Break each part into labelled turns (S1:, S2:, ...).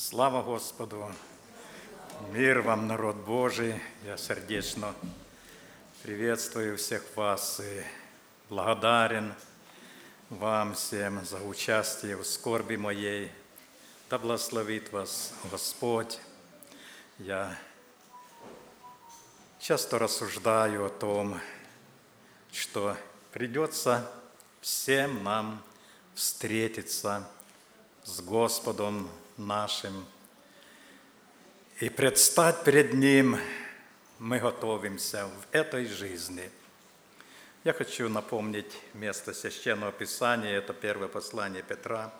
S1: Слава Господу! Мир вам, народ Божий! Я сердечно приветствую всех вас и благодарен вам всем за участие в скорби моей. Да благословит вас Господь! Я часто рассуждаю о том, что придется всем нам встретиться с Господом нашим. И предстать перед Ним мы готовимся в этой жизни. Я хочу напомнить место Священного Писания, это первое послание Петра,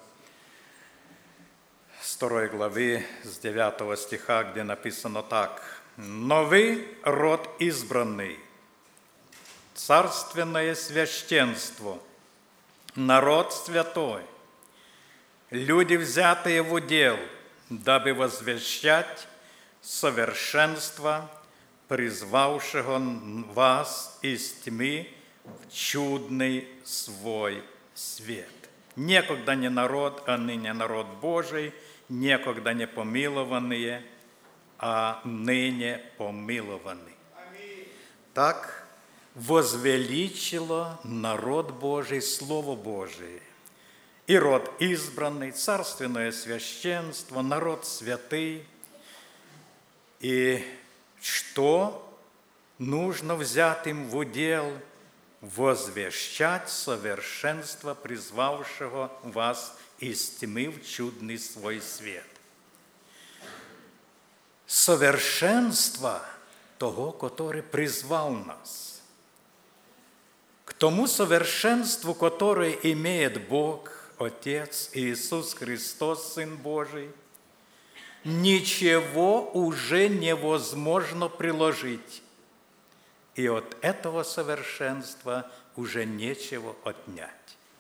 S1: с 2 главы, с 9 стиха, где написано так. «Но вы род избранный, царственное священство, народ святой, люди, взятые в удел, дабы возвещать совершенство, призвавшего вас из тьмы в чудный свой свет». Некогда не народ, а ныне народ Божий, некогда не помилованные, а ныне помилованы. Так возвеличило народ Божий Слово Божие. И род избранный, царственное священство, народ святый. И что нужно взятым в удел? Возвещать совершенство, призвавшего вас из тьмы в чудный свой свет. Совершенство того, который призвал нас. К тому совершенству, которое имеет Бог, Отец Иисус Христос, Сын Божий, ничего уже невозможно приложить. И от этого совершенства уже нечего отнять.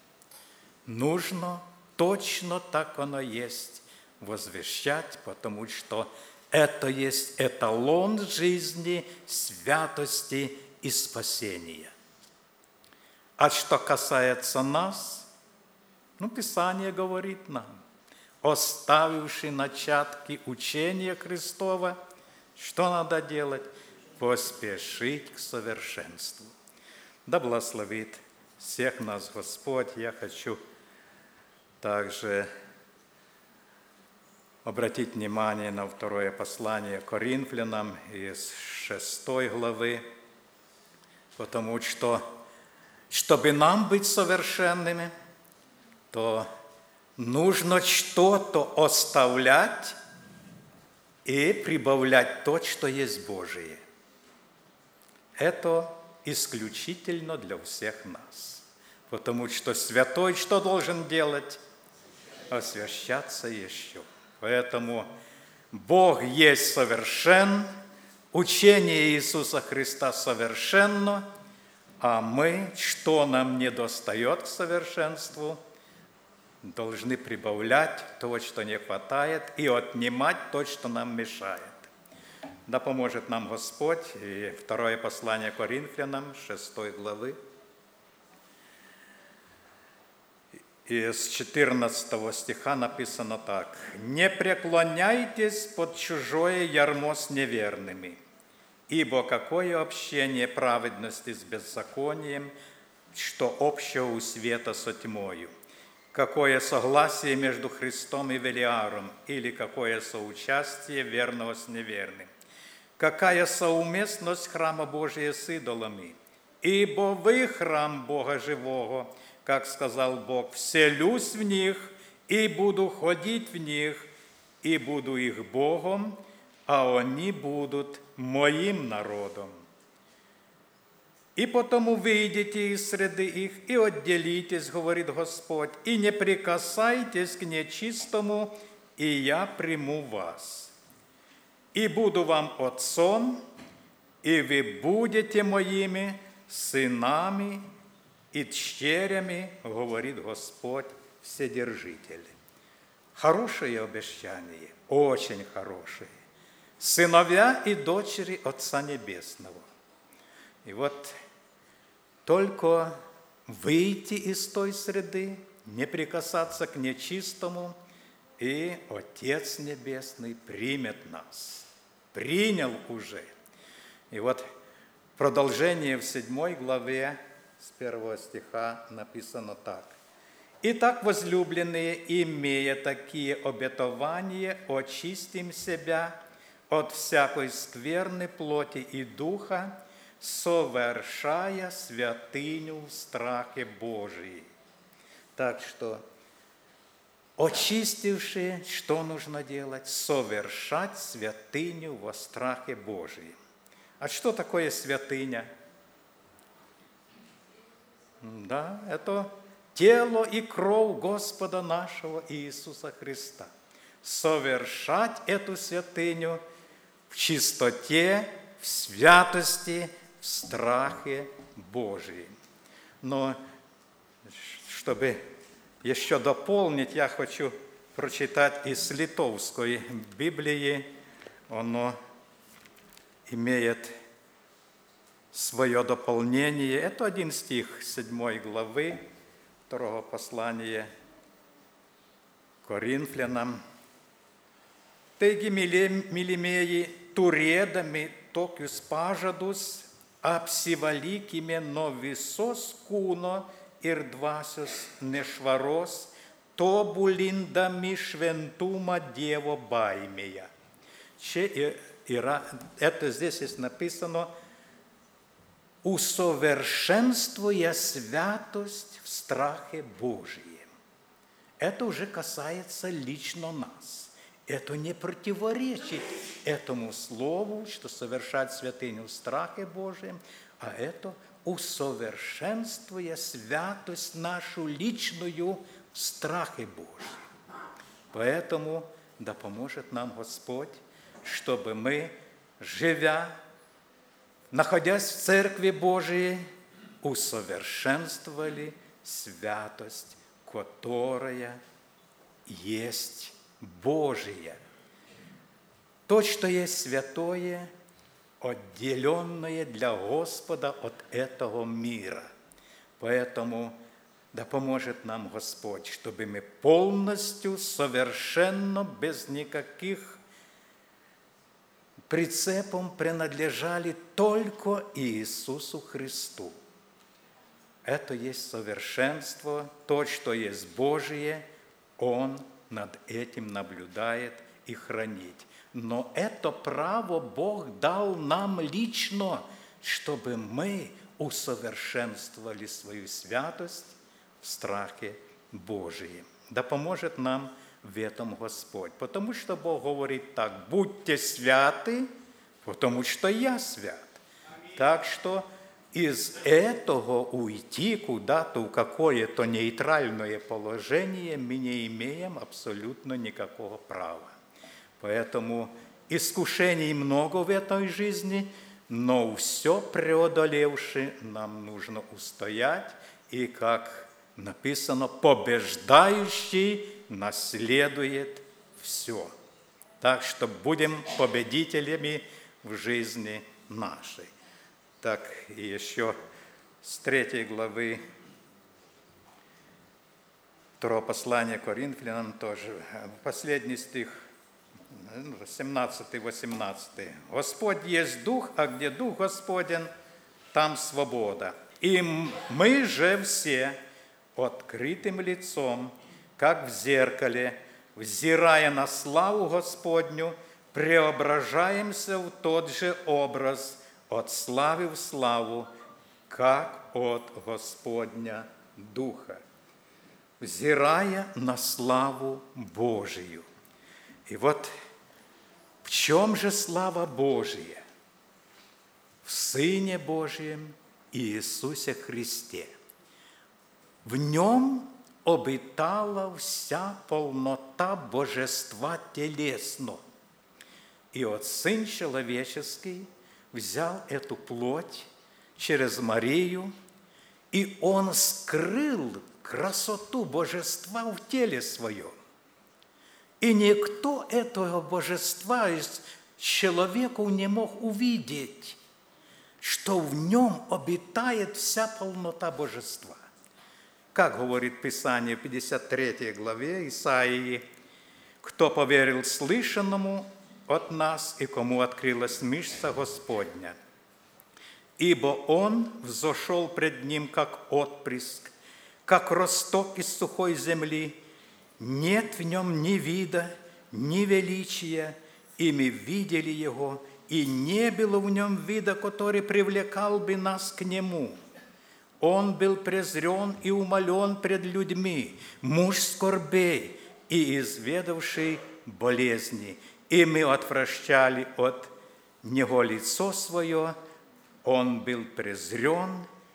S1: Нужно точно так оно есть возвещать, потому что это есть эталон жизни, святости и спасения. А что касается нас, Писание говорит нам, оставивший начатки учения Христова, что надо делать? Поспешить к совершенству. Да благословит всех нас Господь. Я хочу также обратить внимание на второе послание Коринфянам из 6 главы, потому что, чтобы нам быть совершенными, то нужно что-то оставлять и прибавлять то, что есть Божие. Это исключительно для всех нас. Потому что святой что должен делать? Освящаться еще. Поэтому Бог есть совершен, учение Иисуса Христа совершенно, а мы, что нам недостает к совершенству, должны прибавлять то, что не хватает, и отнимать то, что нам мешает. Да поможет нам Господь. И второе послание Коринфянам, 6 главы, из 14 стиха написано так. «Не преклоняйтесь под чужое ярмо с неверными, ибо какое общение праведности с беззаконием, что общего у света со тьмою? Какое согласие между Христом и Велиаром, или какое соучастие верного с неверным? Какая соуместность храма Божия с идолами? Ибо вы храм Бога живого, как сказал Бог, вселюсь в них, и буду ходить в них, и буду их Богом, а они будут моим народом. И потому выйдите из среды их и отделитесь, говорит Господь, и не прикасайтесь к нечистому, и я приму вас. И буду вам отцом, и вы будете моими сынами и дщерями, говорит Господь Вседержитель». Хорошее обещание, очень хорошее. Сыновья и дочери Отца Небесного. И вот только выйти из той среды, не прикасаться к нечистому, и Отец Небесный примет нас. Принял уже. И вот продолжение в 7 главе с 1 стиха написано так. «Итак, возлюбленные, имея такие обетования, очистим себя от всякой скверны плоти и духа, совершая святыню в страхе Божии». Так что, очистивши, что нужно делать? Совершать святыню во страхе Божием. А что такое святыня? Да, это тело и кровь Господа нашего Иисуса Христа. Совершать эту святыню в чистоте, в святости, в страхе Божием. Но, чтобы еще дополнить, я хочу прочитать из Литовской Библии. Оно имеет свое дополнение. Это 1 стих 7 главы 2 послания Коринфянам. «Теги, милимеи, туредами токюс пажадус, апсиваликиме новисос куно ir dvasios nešvaros, tobulindami šventumą Dievo baimėje». Здесь есть написано «усовершенствуя святость в страхе Божием». Это уже касается лично нас. Это не противоречит этому слову, что совершать святыню в страхе Божием, а это усовершенствуя святость нашу личную в страхе Божьем. Поэтому да поможет нам Господь, чтобы мы, живя, находясь в Церкви Божией, усовершенствовали святость, которая есть Божия. То, что есть святое, отделенное для Господа от этого мира. Поэтому да поможет нам Господь, чтобы мы полностью, совершенно, без никаких прицепов принадлежали только Иисусу Христу. Это есть совершенство, то, что есть Божие, Он над этим наблюдает и хранит. Но это право Бог дал нам лично, чтобы мы усовершенствовали свою святость в страхе Божием. Да поможет нам в этом Господь. Потому что Бог говорит так: будьте святы, потому что я свят. Так что из этого уйти куда-то в какое-то нейтральное положение мы не имеем абсолютно никакого права. Поэтому искушений много в этой жизни, но все преодолевши, нам нужно устоять, и, как написано, побеждающий наследует все. Так что будем победителями в жизни нашей. Так, и еще с 3 главы 2 послания Коринфянам тоже, последний стих, 17-18. «Господь есть Дух, а где Дух Господен, там свобода. И мы же все открытым лицом, как в зеркале, взирая на славу Господню, преображаемся в тот же образ, от славы в славу, как от Господня Духа». Взирая на славу Божию. И вот в чем же слава Божия? В Сыне Божьем Иисусе Христе. В Нем обитала вся полнота Божества телесно. И вот Сын Человеческий взял эту плоть через Марию, и Он скрыл красоту Божества в теле Своем. И никто этого Божества из человеку не мог увидеть, что в Нем обитает вся полнота Божества. Как говорит Писание в 53 главе Исаии: кто поверил слышанному от нас и кому открылась мышца Господня. Ибо Он взошел пред Ним, как отпрыск, как росток из сухой земли. Нет в Нем ни вида, ни величия, и мы видели Его, и не было в Нем вида, который привлекал бы нас к Нему. Он был презрен и умолен пред людьми, муж скорбей и изведавший болезни, и мы отвращали от Него лицо свое. Он был презрен,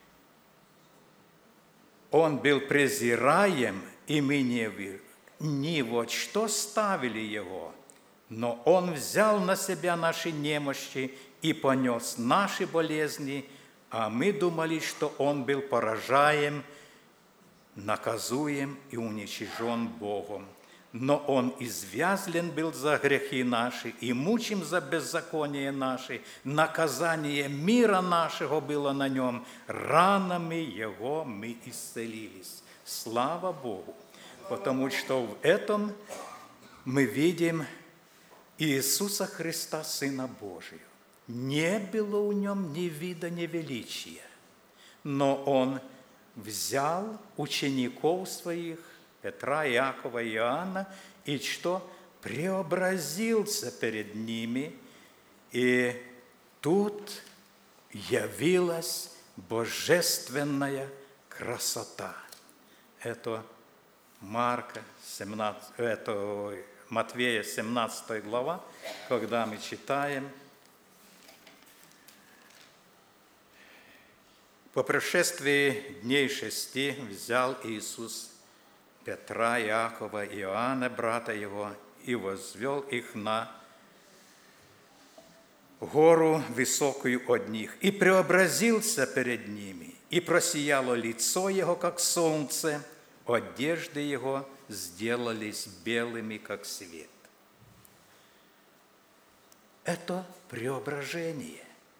S1: Он был презираем, и мы ни во что ставили Его, но Он взял на себя наши немощи и понес наши болезни, а мы думали, что Он был поражаем, наказуем и уничижен Богом. Но Он извязлен был за грехи наши и мучим за беззаконие наши. Наказание мира нашего было на Нем, ранами Его мы исцелились. Слава Богу! Потому что в этом мы видим Иисуса Христа, Сына Божия. Не было у Нем ни вида, ни величия, но Он взял учеников Своих, Петра, Иакова и Иоанна, и что? Преобразился перед ними, и тут явилась божественная красота. Это Матвея 17 глава, когда мы читаем: «По прошествии дней 6 взял Иисус Петра, Иакова и Иоанна, брата Его, и возвел их на гору высокую от них, и преобразился перед ними, и просияло лицо Его, как солнце, одежды Его сделались белыми, как свет». Это преображение.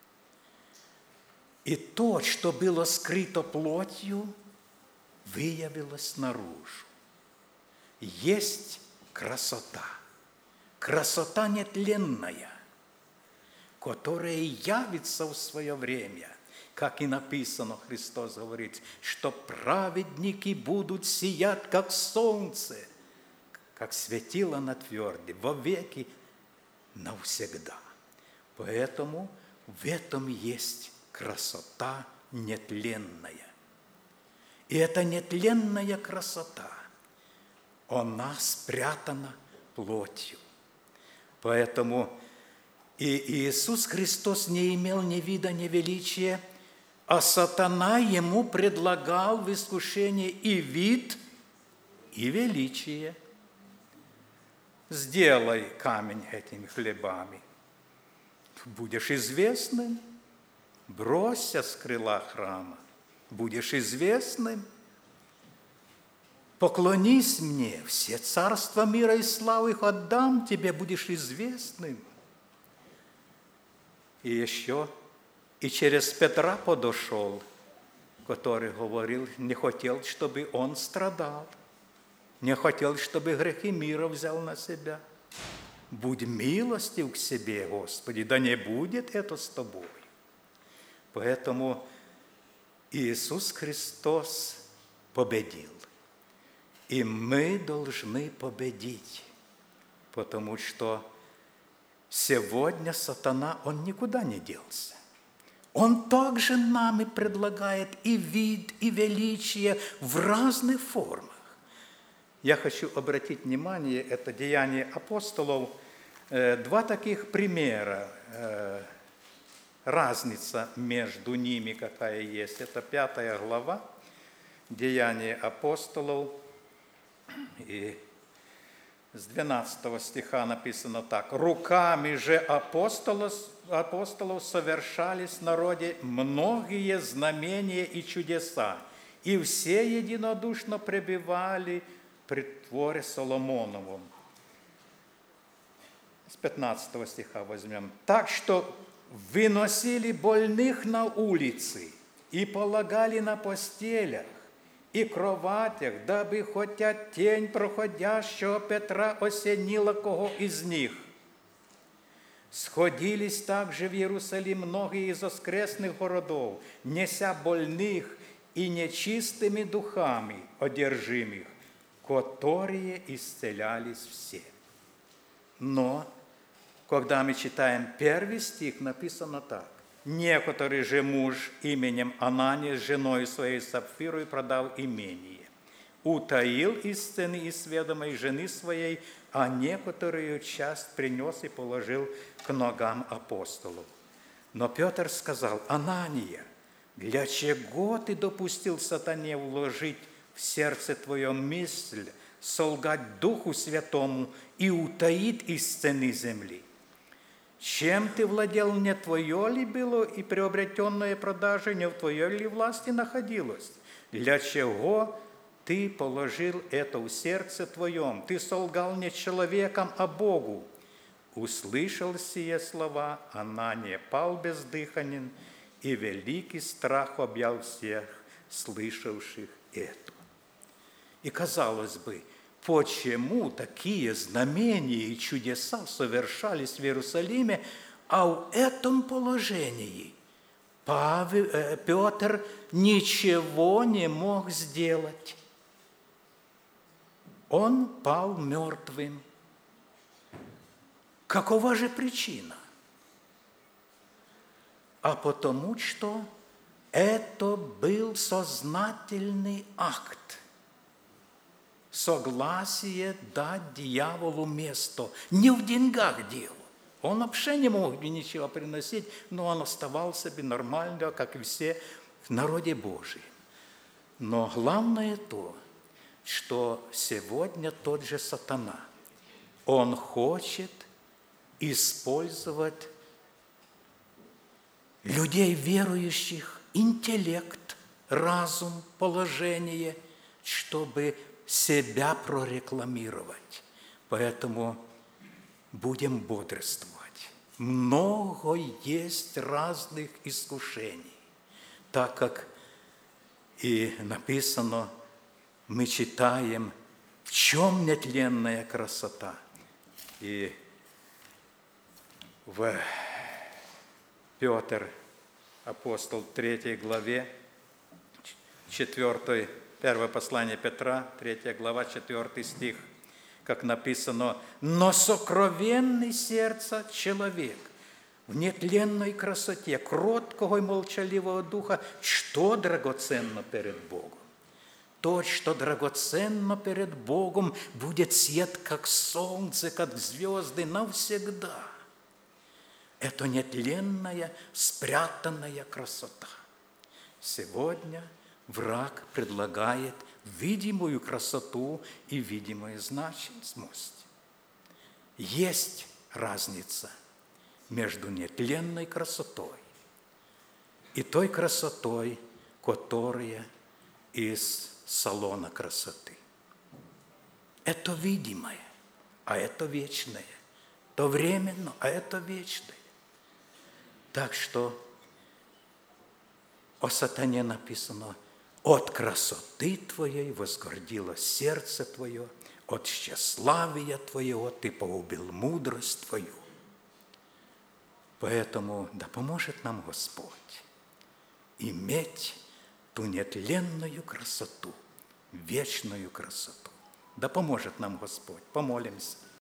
S1: И то, что было скрыто плотью, выявилось наружу. Есть красота, красота нетленная, которая явится в свое время, как и написано, Христос говорит, что праведники будут сиять, как солнце, как светило на тверде, вовеки, навсегда. Поэтому в этом есть красота нетленная. И эта нетленная красота, она спрятана плотью. Поэтому и Иисус Христос не имел ни вида, ни величия, а сатана Ему предлагал в искушении и вид, и величие. Сделай камень этими хлебами, будешь известным. Бросься с крыла храма, будешь известным. Поклонись мне, все царства мира и славы их отдам тебе, будешь известным. И еще и через Петра подошел, который говорил, не хотел, чтобы он страдал, не хотел, чтобы грехи мира взял на себя. Будь милостив к себе, Господи, да не будет это с тобой. Поэтому Иисус Христос победил. И мы должны победить, потому что сегодня сатана, он никуда не делся. Он также нам и предлагает и вид, и величие в разных формах. Я хочу обратить внимание, это Деяния апостолов, два таких примера. Разница между ними какая есть. Это 5 глава Деяния апостолов. И с 12 стиха написано так. «Руками же апостолов совершались в народе многие знамения и чудеса, и все единодушно пребывали при дворе Соломоновом». С 15 стиха возьмем. «Так что выносили больных на улицы и полагали на постелях, и кроватях, дабы хотя тень проходящего Петра осенила кого из них. Сходились также в Иерусалим многие из воскресных городов, неся больных и нечистыми духами одержимых, которые исцелялись все. Но, когда мы читаем первый стих, написано так. Некоторый же муж именем Анания с женой своей Сапфирой продав имение, утаил из цены и сведомой жены своей, а некоторую часть принес и положил к ногам апостолов. Но Петр сказал: Анания, для чего ты допустил сатане вложить в сердце твое мысль, солгать Духу Святому и утаить из цены земли? Чем ты владел, не твое ли было, и приобретенное продажей не в твоей ли власти находилось? Для чего ты положил это в сердце твоем? Ты солгал не человеком, а Богу. Услышал сие слова, Анания пал бездыханен, и великий страх объял всех, слышавших это. И казалось бы, почему такие знамения и чудеса совершались в Иерусалиме, а в этом положении Петр ничего не мог сделать? Он пал мертвым. Какова же причина? А потому что это был сознательный акт. Согласие дать дьяволу место. Не в деньгах дело. Он вообще не мог бы ничего приносить, но он оставался бы нормально, как и все в народе Божьем. Но главное то, что сегодня тот же сатана, он хочет использовать людей верующих, интеллект, разум, положение, чтобы себя прорекламировать. Поэтому будем бодрствовать. Много есть разных искушений, так как и написано, мы читаем, в чем нетленная красота. И в Петр, апостол, 3 главе, 4, первое послание Петра, 3 глава, 4 стих, как написано: «Но сокровенный сердца человек в нетленной красоте, кроткого и молчаливого духа, что драгоценно перед Богом? То, что драгоценно перед Богом, будет сиять, как солнце, как звезды навсегда». Это нетленная, спрятанная красота. Сегодня враг предлагает видимую красоту и видимую значимость. Есть разница между нетленной красотой и той красотой, которая из салона красоты. Это видимое, а это вечное. То временно, а это вечное. Так что о сатане написано: от красоты твоей возгордило сердце твое, от тщеславия твоего ты погубил мудрость твою. Поэтому да поможет нам Господь иметь ту нетленную красоту, вечную красоту. Да поможет нам Господь. Помолимся.